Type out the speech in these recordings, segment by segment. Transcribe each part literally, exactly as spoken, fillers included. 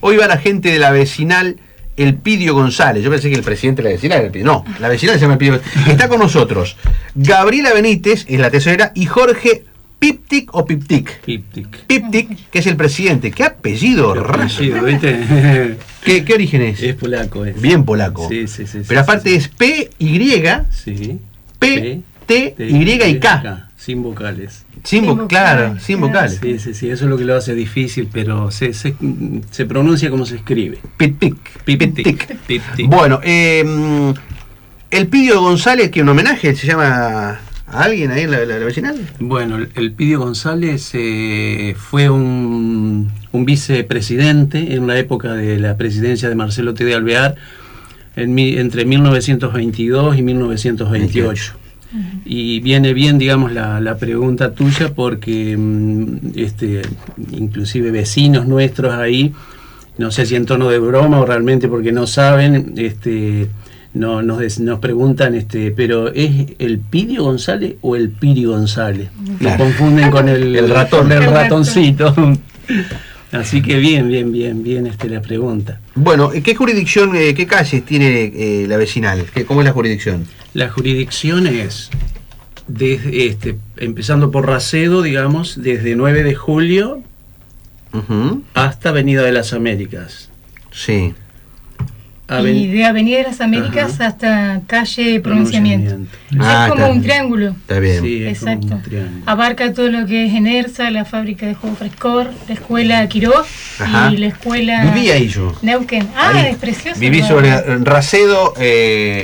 hoy va la gente de la vecinal Elpidio González. Yo pensé que el presidente de la vecinal era Elpidio. No, la vecinal se llama Elpidio. Está con nosotros Gabriela Benítez, es la tesorera, y Jorge Piptik o Piptik. Piptik. Piptik, que es el presidente. ¿Qué apellido Qué raro? apellido, ¿viste? ¿Qué, ¿Qué origen es? Es polaco. Es. Bien polaco. Sí, sí, sí. Pero sí, aparte sí, es P, Y, sí. P, T, Y y K. Sin vocales. Sin vo claro, sin vocales. Sí, sí, sí, eso es lo que lo hace difícil, pero se, se, se pronuncia como se escribe. Piptik. Piptik. Piptik. Bueno, eh, Elpidio González, que un homenaje, se llama a alguien ahí en la, la, la vecinal. Bueno, Elpidio González eh, fue un, un vicepresidente en la época de la presidencia de Marcelo T. de Alvear, en mi, entre mil novecientos veintidós y mil novecientos veintiocho. Uh-huh. Y viene bien, digamos, la, la pregunta tuya, porque este, inclusive vecinos nuestros ahí, no sé si en tono de broma o realmente porque no saben, este, no, nos, nos preguntan, este, pero ¿es el Pidio González o el Piri González? Claro. Nos confunden con el, el ratón, el ratoncito. Así que bien, bien, bien, bien este, la pregunta. Bueno, ¿qué jurisdicción, eh, qué calles tiene eh, la vecinal? ¿Qué, ¿Cómo es la jurisdicción? La jurisdicción es, desde, este, empezando por Racedo, digamos, desde nueve de julio uh-huh. hasta Avenida de las Américas. Sí. Aven... Y de Avenida de las Américas Ajá. hasta calle Pronunciamiento. Pronunciamiento. Ah, es como está, un triángulo. Está bien. Sí, es exacto. Como un triángulo. Abarca todo lo que es Enersa, la fábrica de juego Frescor, la escuela Quiroz Ajá. y la escuela Viví ahí yo. Neuquén. Ah, ahí. Es precioso. Viví sobre Racedo, eh,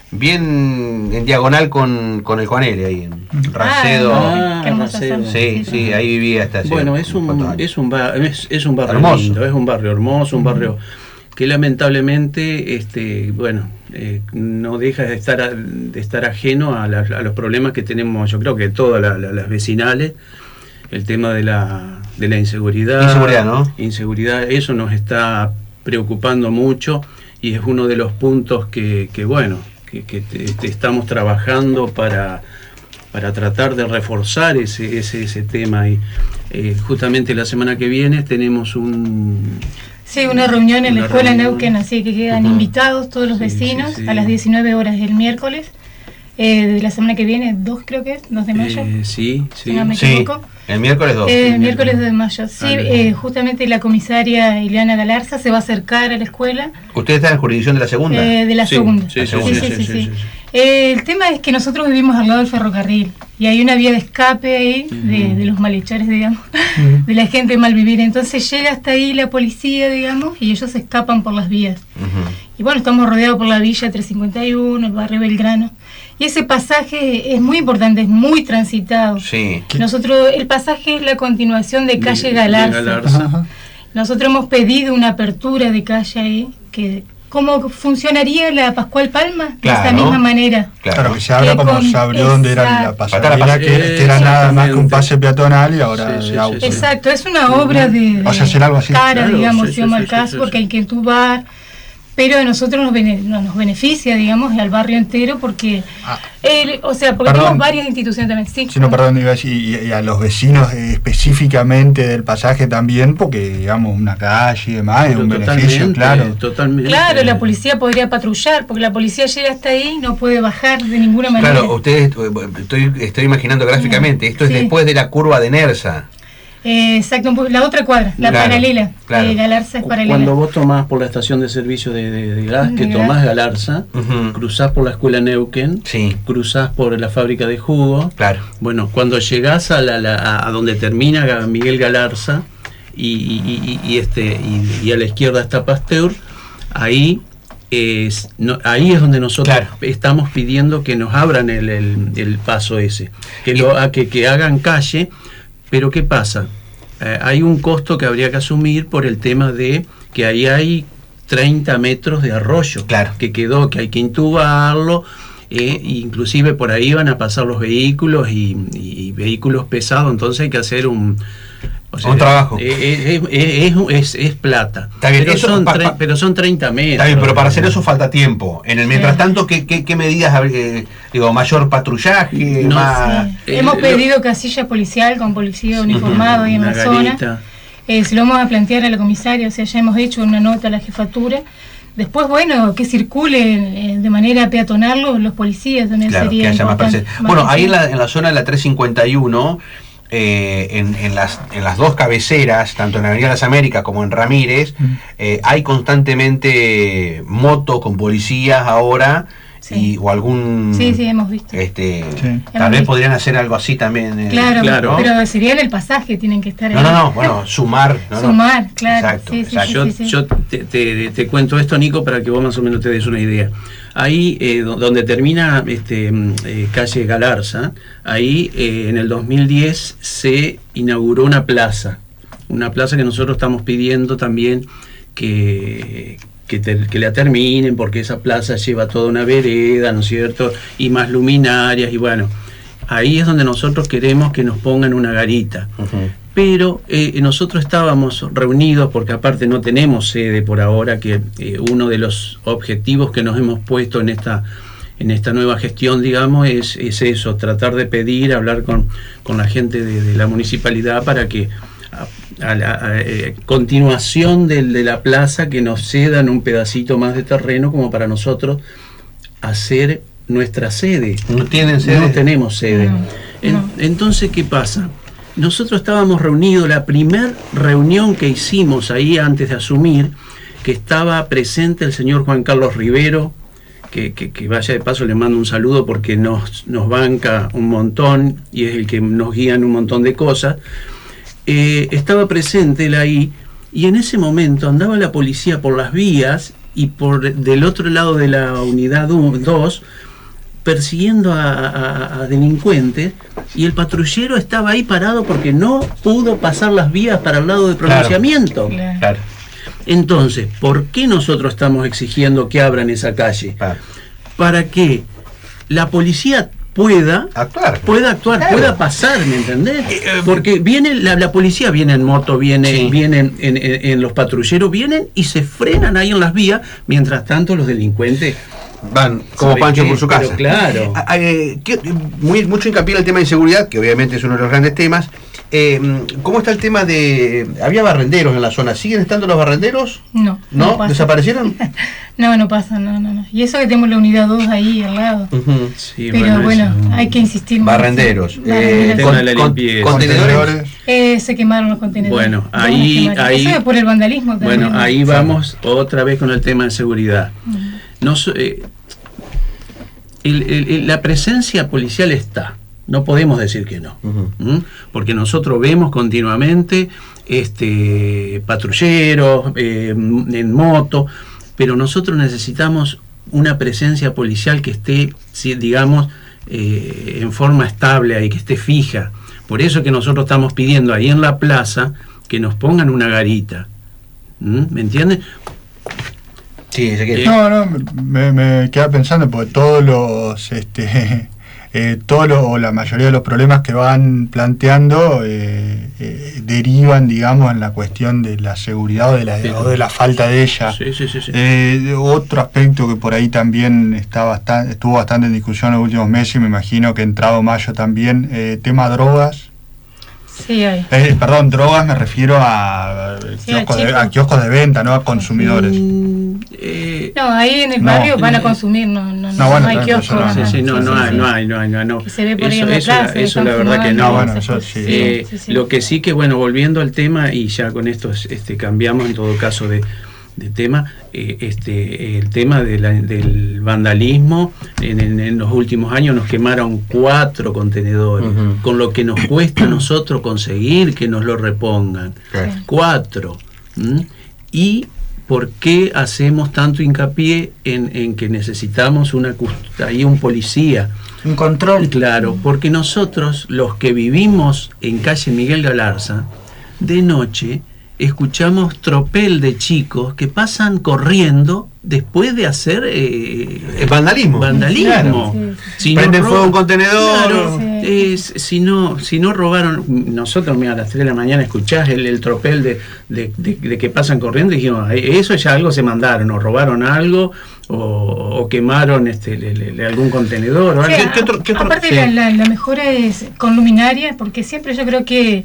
bien en diagonal con, con el Juanele ahí en Racedo. Ah, qué hermosa Racedo. zona. Sí, sí, sí, ahí viví hasta hace Bueno, es un, es un, bar, es, es un barrio hermoso. lindo, es un barrio hermoso, un barrio que lamentablemente, este, bueno, eh, no deja de estar a, de estar ajeno a, la, a los problemas que tenemos, yo creo que todas la, la, las vecinales, el tema de la, de la inseguridad. Inseguridad, ¿no? Inseguridad, eso nos está preocupando mucho y es uno de los puntos que, que bueno, que, que te, te estamos trabajando para, para tratar de reforzar ese, ese, ese tema. Y eh, justamente la semana que viene tenemos un... Sí, una reunión en una la escuela reunión. Neuquén, así que quedan uh-huh. invitados todos los sí, vecinos sí, sí. a las diecinueve horas del miércoles, eh, de la semana que viene, dos creo que es, dos de mayo. Eh, sí, sí. Si no me sí. equivoco. El miércoles dos. Eh, el miércoles dos de mayo, sí, Ah, eh, justamente la comisaria Ileana Galarza se va a acercar a la escuela. ¿Usted está en jurisdicción de la segunda? Eh, de la Sí, segunda. sí, sí, sí, sí, sí, sí. Eh, el tema es que nosotros vivimos al lado del ferrocarril y hay una vía de escape ahí uh-huh. de, de los malhechores, digamos, uh-huh. de la gente de malvivir. Entonces llega hasta ahí la policía, digamos, y ellos escapan por las vías. Uh-huh. Y bueno, estamos rodeados por la Villa trescientos cincuenta y uno, el barrio Belgrano. Y ese pasaje es muy importante, es muy transitado. Sí. Nosotros, el pasaje es la continuación de calle de, Galarza. de Galarza. Nosotros hemos pedido una apertura de calle ahí, que ¿cómo funcionaría la Pascual Palma? Claro. De esa misma manera. Claro, claro que se habla que como con, se abrió donde era la pasarela, que, eh, que era nada más que un pase peatonal y ahora sí, sí, de auto. sí, sí. Exacto, es una obra de, de o sea, hacer algo así. cara, Claro, digamos, sí, si sí, vamos sí, al caso, sí, sí, porque sí. hay que entubar, pero a nosotros nos, bene, no, nos beneficia, digamos, al barrio entero, porque, Ah. el, o sea, porque Perdón. tenemos varias instituciones también. Sí, Sí, no, perdón, iba a decir, y, y a los vecinos eh, específicamente del pasaje también, porque, digamos, una calle y demás, es un beneficio, claro. Totalmente. Claro, la policía podría patrullar, porque la policía llega hasta ahí y no puede bajar de ninguna manera. Claro, ustedes, estoy, estoy imaginando gráficamente, esto es Sí. después de la curva de Nersa. Eh, exacto, la otra cuadra, la Claro, paralela, claro. eh, Galarza es paralela. Cuando vos tomás por la estación de servicio de, de, de gas, que De tomás gas. Galarza, Uh-huh. cruzás por la escuela Neuquén, Sí. cruzás por la fábrica de jugo. Claro. Bueno, cuando llegás a, la, la, a donde termina Miguel Galarza y, y, y, y este, y, y a la izquierda está Pasteur, ahí es, no, ahí es donde nosotros Claro. estamos pidiendo que nos abran el, el, el paso ese, que, Y- lo, a que, que hagan calle, pero ¿qué pasa? Eh, hay un costo que habría que asumir por el tema de que ahí hay treinta metros de arroyo Claro. que quedó, que hay que intubarlo, eh, inclusive por ahí van a pasar los vehículos y, y vehículos pesados, entonces hay que hacer un... o sea, Un trabajo. eh, Es, es, es, es, es plata, Está bien, pero, eso son pa- tre- pa- pero son treinta metros. Está bien, pero para hacer eso falta tiempo. En el mientras tanto, ¿qué, qué, qué medidas, eh, digo, mayor patrullaje, No, más... Sí. Eh, Hemos lo- pedido casilla policial con policía uniformado ahí en Una la zona. garita. Eh, se lo vamos a plantear a la comisaria, o sea, ya hemos hecho una nota a la jefatura. Después, bueno, que circulen eh, de manera peatonal los, los policías, también claro, sería que haya más importante. presencia. Bueno, ahí en la, en la zona de la trescientos cincuenta y uno, eh, en, en, las, en las dos cabeceras, tanto en la Avenida Las Américas como en Ramírez, mm. eh, hay constantemente motos con policías ahora. Sí. Y, o algún sí, sí, hemos visto. Este, sí. Tal hemos vez visto. Podrían hacer algo así también. Eh, claro, claro, pero sería en el pasaje, tienen que estar ahí. No, no, no, bueno, sumar. No, sumar, no. claro. Exacto, sí, exacto. Sí, yo sí, sí. yo te, te, te cuento esto, Nico, para que vos más o menos te des una idea. Ahí, eh, donde termina este, eh, calle Galarza, ahí eh, en el dos mil diez se inauguró una plaza. Una plaza que nosotros estamos pidiendo también que... Que, te, que la terminen, porque esa plaza lleva toda una vereda, ¿no es cierto? Y más luminarias, y bueno, ahí es donde nosotros queremos que nos pongan una garita. Uh-huh. Pero eh, nosotros estábamos reunidos, porque aparte no tenemos sede por ahora, que eh, uno de los objetivos que nos hemos puesto en esta en esta nueva gestión, digamos, es, es eso, tratar de pedir, hablar con, con la gente de, de la municipalidad para que a la a, a, continuación de, de la plaza que nos cedan un pedacito más de terreno como para nosotros hacer nuestra sede. ¿No tienen sede? No tenemos sede. No, en, no. Entonces, ¿qué pasa? Nosotros estábamos reunidos, la primera reunión que hicimos ahí antes de asumir, que estaba presente el señor Juan Carlos Rivero, que, que, que vaya de paso, le mando un saludo porque nos, nos banca un montón y es el que nos guía en un montón de cosas. Eh, estaba presente él ahí y en ese momento andaba la policía por las vías y por del otro lado de la unidad dos persiguiendo a, a, a delincuentes, y el patrullero estaba ahí parado porque no pudo pasar las vías para el lado de pronunciamiento. Claro. Claro. Entonces, ¿por qué nosotros estamos exigiendo que abran esa calle? Claro. Para que la policía pueda actuar, pueda actuar, claro. pueda pasar, ¿me entendés? Eh, eh, Porque viene la, la policía viene en moto, viene, sí. vienen en, en, en los patrulleros, vienen y se frenan ahí en las vías, mientras tanto los delincuentes van como Pancho qué? por su casa. Pero claro. Eh, eh, muy, mucho hincapié en el tema de inseguridad, que obviamente es uno de los grandes temas. Eh, ¿Cómo está el tema de...? Había barrenderos en la zona. ¿Siguen estando los barrenderos? No. ¿No? no ¿Desaparecieron? no, no pasa, no, no, no. Y eso que tenemos la unidad dos ahí al lado. Uh-huh. Sí, pero bueno, eso, hay que insistir más. Barrenderos. Eh, con, la con, contenedores. Eh, se quemaron los contenedores. Bueno, ahí... ahí eso es por el vandalismo también. Bueno, ahí vamos otra vez con el tema de seguridad. Uh-huh. No, eh, el, el, la presencia policial está. No podemos decir que no, uh-huh. ¿Mm? Porque nosotros vemos continuamente este, patrulleros eh, en moto, pero nosotros necesitamos una presencia policial que esté, digamos, eh, en forma estable ahí, que esté fija. Por eso que nosotros estamos pidiendo ahí en la plaza que nos pongan una garita. ¿Mm? ¿Me entiendes? Sí, eh, no, no, me, me queda pensando porque todos los... este Eh, todo lo, o la mayoría de los problemas que van planteando eh, eh, derivan, digamos, en la cuestión de la seguridad o de la, sí. o de la falta de ella. Sí, sí, sí, sí. Eh, otro aspecto que por ahí también está bastante, estuvo bastante en discusión en los últimos meses, y me imagino que entrado mayo también, eh, tema drogas. Sí, hay. Eh, perdón, drogas me refiero a, sí, kioscos, de, a kioscos de venta, no a consumidores. Mm, eh, no, ahí en el no, barrio van a eh, consumir, no, no, no, no, bueno, no hay kioscos. no, sí, sí, no, sí, no, sí, hay, sí. no hay, no hay, no hay, no. Que se ve por ahí Eso, en la eso, plaza, eso la verdad que no. No, bueno, eso sí. Eh, sí, sí. Lo que sí que, bueno, volviendo al tema, y ya con esto este, cambiamos en todo caso de, de tema, eh, este, el tema de la, del vandalismo, en, en, en los últimos años nos quemaron cuatro contenedores, uh-huh. con lo que nos cuesta a nosotros conseguir que nos lo repongan. Okay. Cuatro. ¿Mm? Y ¿por qué hacemos tanto hincapié en, en que necesitamos una ahí un policía? Un control. Claro, porque nosotros, los que vivimos en calle Miguel Galarza, de noche escuchamos tropel de chicos que pasan corriendo después de hacer eh, el vandalismo. Vandalismo. Claro. Si prenden no fuego un contenedor. Claro, sí. eh, si no, si no robaron, nosotros mira, a las tres de la mañana escuchás el, el tropel de, de, de, de que pasan corriendo y dijimos, eso ya algo se mandaron, o robaron algo, o, o quemaron este le, le, le, algún contenedor. O sí, algo. A, ¿Qué otro, qué otro? Aparte Sí. la, la, la mejora es con luminaria, porque siempre yo creo que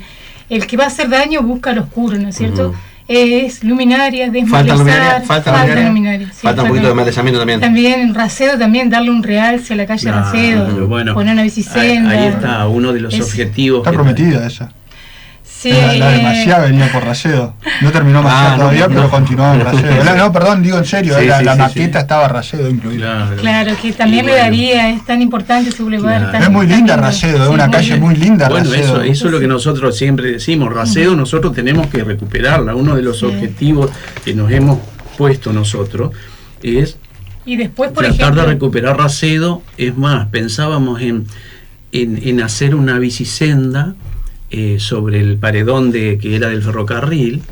el que va a hacer daño busca lo oscuro, ¿no es cierto? Uh-huh. Es luminarias, falta desmovilizar, falta, falta luminarias. Sí, falta un poquito de malezamiento también. También Racedo, también darle un realce a la calle Ah, Racedo, bueno, poner una bicisenda. Ahí, ahí está uno de los Es- objetivos. Está que- prometida esa. Sí, La, la de eh, Maciá venía por Racedo. No terminó Maciá Ah, no, todavía, no. pero continuaba en Racedo. La- no, perdón, digo en serio, Sí, la, sí, la sí, maqueta sí. estaba Racedo incluida. Claro. Claro, que también Y le bueno. daría, es tan importante ese bulevar. Claro. tan- Es muy tan linda lindo. Racedo, es Sí, una muy calle lindo. muy linda Bueno, Racedo. eso, eso es lo que nosotros siempre decimos. Racedo, nosotros tenemos que recuperarla. Uno de los Sí. objetivos que nos hemos puesto nosotros es Y después, por tratar ejemplo, de recuperar Racedo. Es más, pensábamos en, en, en hacer una bicisenda eh, sobre el paredón de que era del ferrocarril,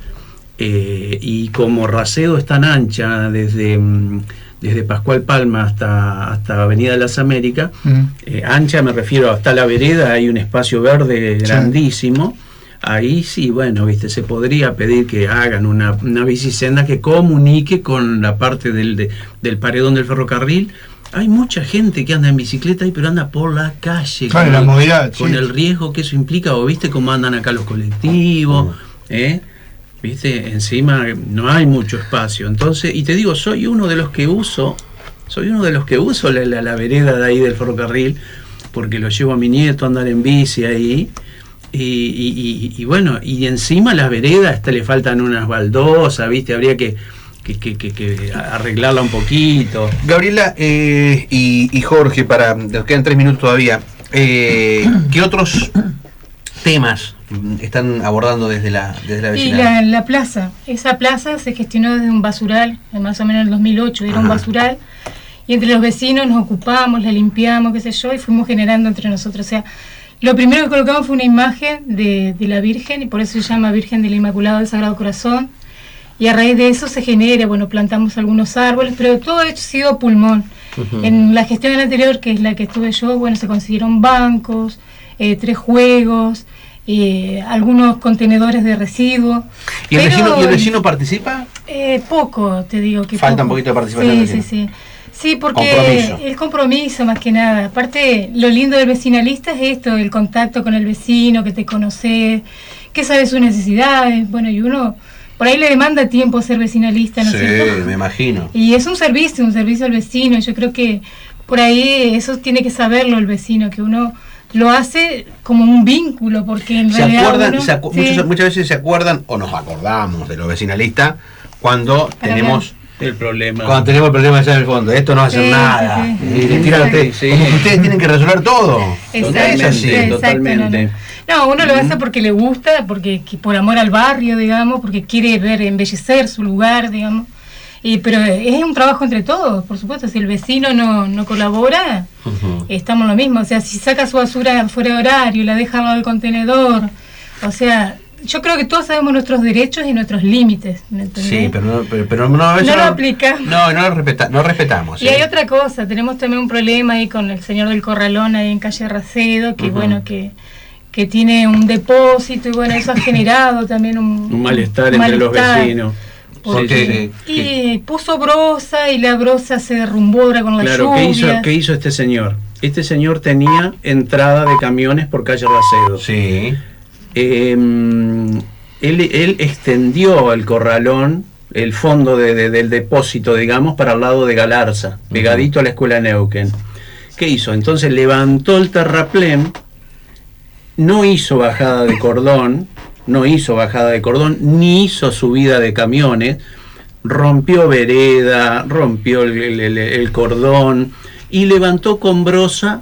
eh, y como Racedo es tan ancha desde, mm, desde Pascual Palma hasta, hasta Avenida de las Américas, Mm. eh, ancha me refiero hasta la vereda, hay un espacio verde Sí. grandísimo. Ahí sí, bueno, viste, se podría pedir que hagan una, una bicisenda que comunique con la parte del, de- del paredón del ferrocarril. Hay mucha gente que anda en bicicleta ahí, pero anda por la calle, Claro, con, la el, movilidad, con sí. el riesgo que eso implica. O viste cómo andan acá los colectivos, ¿eh? Viste, encima no hay mucho espacio. Entonces, y te digo, soy uno de los que uso, soy uno de los que uso la, la, la vereda de ahí del ferrocarril, porque lo llevo a mi nieto a andar en bici ahí. Y, y, y, y bueno, y encima las veredas hasta le faltan unas baldosas, viste, habría que, que, que, que, que arreglarla un poquito. Gabriela eh, y, y Jorge, para nos quedan tres minutos todavía, eh, ¿qué otros temas están abordando desde la, desde la y vecinal? la, la plaza, esa plaza se gestionó desde un basural, más o menos en el dos mil ocho, era un Ajá. basural, y entre los vecinos nos ocupamos, la limpiamos, qué sé yo, y fuimos generando entre nosotros. O sea, lo primero que colocamos fue una imagen de, de la Virgen, y por eso se llama Virgen del Inmaculado del Sagrado Corazón, y a raíz de eso se genera, bueno, plantamos algunos árboles, pero todo esto ha sido a pulmón. Ujú. En la gestión anterior, que es la que estuve yo, bueno, se consiguieron bancos, eh, tres juegos, eh, algunos contenedores de residuos. ¿Y el, pero, vecino, ¿Y el vecino participa? Eh, poco, te digo que Falta un poco. poquito de participación Sí, del sí, vecino. sí. Sí, porque Compromiso. el compromiso más que nada. Aparte, lo lindo del vecinalista es esto, el contacto con el vecino, que te conoce, que sabe sus necesidades. Bueno, y uno por ahí le demanda tiempo ser vecinalista, ¿no es Sí, cierto? me imagino. Y es un servicio, un servicio al vecino. Yo creo que por ahí eso tiene que saberlo el vecino, que uno lo hace como un vínculo, porque en ¿Se realidad acuerdan, uno- se acu- sí. muchas, muchas veces se acuerdan o nos acordamos de los vecinalistas cuando Para tenemos El problema. cuando tenemos el problema allá en el fondo? Esto no va a hacer Sí, nada. sí, sí. Y le tiran a ustedes, Sí. como que ustedes tienen que resolver todo. Exacto, Es así. sí, exacto, totalmente. No, no. No, uno lo hace porque le gusta, porque que por amor al barrio, digamos, porque quiere ver embellecer su lugar, digamos. Y pero es un trabajo entre todos, por supuesto. Si el vecino no, no colabora, Ujú. estamos lo mismo. O sea, si saca su basura fuera de horario, la deja al lado del contenedor, o sea, yo creo que todos sabemos nuestros derechos y nuestros límites, ¿me entendés? Sí, pero no, pero, pero no, a veces No lo aplicamos. No, no lo respeta, no respetamos. Y ¿sí? hay otra cosa, tenemos también un problema ahí con el señor del Corralón ahí en calle Racedo, que Ujú. bueno, que, que tiene un depósito y bueno, eso ha generado también un, Un malestar un entre los malestar, vecinos. porque- Sí, sí, sí. Y puso brosa y la brosa se derrumbó ahora con la Claro, ¿qué hizo, lluvia. ¿qué hizo este señor? Este señor tenía entrada de camiones por calle Racedo. Sí. Eh, él, él extendió el corralón, el fondo de- de- del depósito, digamos, para el lado de Galarza, pegadito a la escuela Neuquén. ¿Qué hizo? Entonces levantó el terraplén, no hizo bajada de cordón, no hizo bajada de cordón, ni hizo subida de camiones, rompió vereda, rompió el, el- el- el cordón y levantó con brosa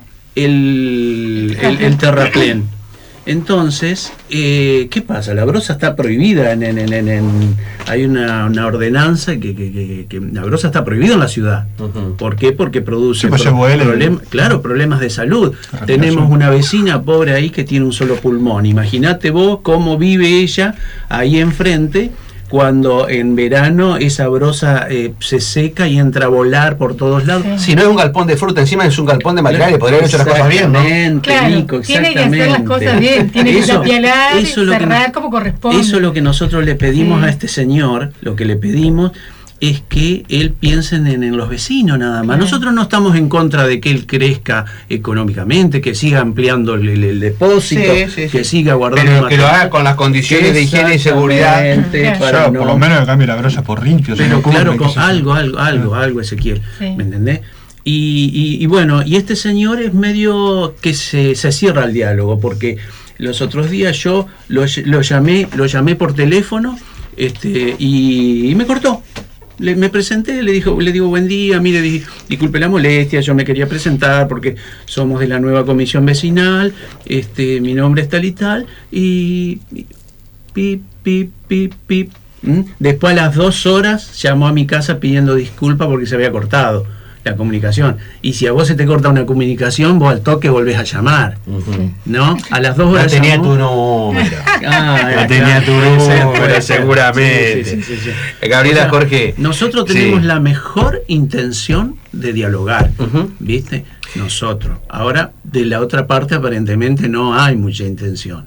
el, el- el terraplén. Entonces, eh, ¿qué pasa? La brosa está prohibida, en, en- en- en- en- hay una, una ordenanza que, que- que- que la brosa está prohibida en la ciudad. Ujú. ¿Por qué? Porque produce Sí, pues se pro- vuela. problem- claro, problemas de salud. Respiración. Tenemos una vecina pobre ahí que tiene un solo pulmón. Imagínate vos cómo vive ella ahí enfrente cuando en verano esa brosa eh, se seca y entra a volar por todos lados. Sí. Si no es un galpón de fruta, encima es un galpón de materiales, podría haber hecho las cosas bien, ¿no? Exactamente, Claro, Nico, tiene que hacer las exactamente. cosas bien, tiene que Eso- tapialar, eso es lo que cerrar nos- como corresponde. Eso es lo que nosotros le pedimos Sí. a este señor, lo que le pedimos, es que él piense en, en los vecinos nada más. Nosotros no estamos en contra de que él crezca económicamente, que siga ampliando el, el, el depósito, sí, sí, que sí. siga guardando. Pero que lo haga con las condiciones de higiene y seguridad. Para no, por lo menos que cambie la brocha por limpio. Pero claro, con algo, algo, algo, ah. algo, Ezequiel. Sí. ¿Me entendés? Y, y, y bueno, y este señor es medio que se, se cierra al diálogo, porque los otros días yo lo, lo llamé, lo llamé por teléfono, este, y, y me cortó. Le, me presenté, le dijo, le digo buen día, mire, di, disculpe la molestia, yo me quería presentar porque somos de la nueva comisión vecinal, este, mi nombre es tal y tal, y pip, pip, pip, pip. ¿Mm? Después a las dos horas llamó a mi casa pidiendo disculpas porque se había cortado la comunicación. Y si a vos se te corta una comunicación, vos al toque volvés a llamar. Uh-huh. ¿No? A las dos horas. No tenía llamó... tu número. Ah, no tenía tu número, seguramente. Sí, sí, sí, sí, sí. Gabriela, o sea, Jorge. Nosotros tenemos sí. la mejor intención de dialogar. Uh-huh. ¿Viste? Nosotros. Ahora, de la otra parte, aparentemente no hay mucha intención.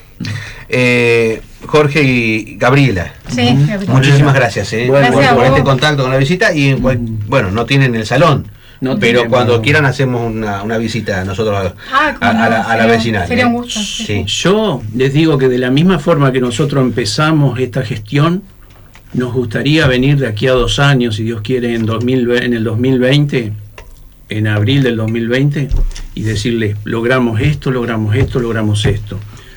Eh, Jorge y Gabriela, sí, Gabriela. Muchísimas gracias, eh, gracias por, por este contacto con la visita y bueno, no tienen el salón, no pero tenemos. Cuando quieran hacemos una, una visita nosotros a, ah, a, a, la, a la vecinal. Sería un gusto. Sí. Yo les digo que de la misma forma que nosotros empezamos esta gestión, nos gustaría venir de aquí a dos años, si Dios quiere, en, dos mil, en el dos mil veinte, en abril del dos mil veinte, y decirles, logramos esto, logramos esto, logramos esto.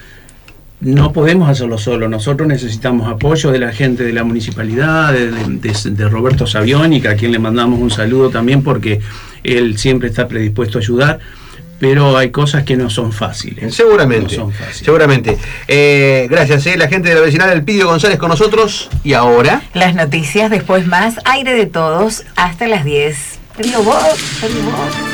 No podemos hacerlo solo, nosotros necesitamos apoyo de la gente de la municipalidad, de, de, de Roberto Saviónica, a quien le mandamos un saludo también porque él siempre está predispuesto a ayudar, pero hay cosas que no son fáciles. Seguramente, no son fáciles. seguramente. Eh, gracias, eh, la gente de la vecinal Elpidio González con nosotros. Y ahora... Las noticias, después más, aire de todos, hasta las diez. Pero vos, pero vos.